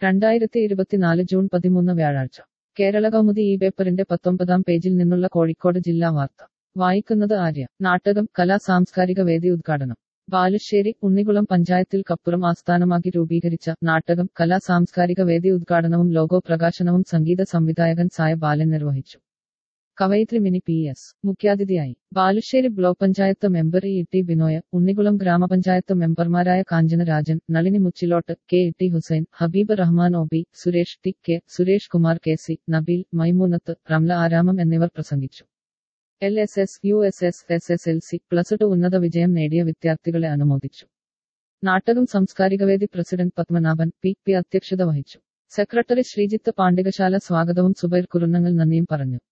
2024 June 13 വ്യാഴാഴ്ച കേരള കൗമുദി ഈ പേപ്പറിന്റെ 19-ാം പേജിൽ നിന്നുള്ള കോഴിക്കോട് ജില്ലാ വാർത്ത വായിക്കുന്നത് ആര്യ. നാട്ടകം കലാ സാംസ്കാരിക വേദി ഉദ്ഘാടനം ബാലുശ്ശേരി. ഉണ്ണികുളം പഞ്ചായത്തിൽ കപ്പുറം ആസ്ഥാനമാക്കി രൂപീകരിച്ച നാട്ടകം കലാ സാംസ്കാരിക വേദി ഉദ്ഘാടനവും ലോഗോ പ്രകാശനവും സംഗീത സംവിധായകൻ സായ ബാലൻ നിർവഹിച്ചു. കവയിത്രി മിനി PS മുഖ്യാതിഥിയായി. Balussery block panchayat member E T. Binoy, Unnikulam ഗ്രാമപഞ്ചായത്ത് മെമ്പർമാരായ Kanchana Rajan, Nalini Muchilot, K T. Hussain, Habeeb Rahman OB, Suresh T.K, Suresh Kumar KC, Nabeel, Maimoonath, Ramla Aramam എന്നിവർ പ്രസംഗിച്ചു. LSS, USS, SSLC, +2 ഉന്നത വിജയം നേടിയ വിദ്യാർത്ഥികളെ അനുമോദിച്ചു. നാട്ടകം സാംസ്കാരികവേദി പ്രസിഡന്റ് പത്മനാഭൻ P. അധ്യക്ഷത വഹിച്ചു. സെക്രട്ടറി ശ്രീജിത്ത് പാണ്ഡികശാല സ്വാഗതവും സുബൈർ കുറുന്നങ്ങൽ നന്ദിയും പറഞ്ഞു.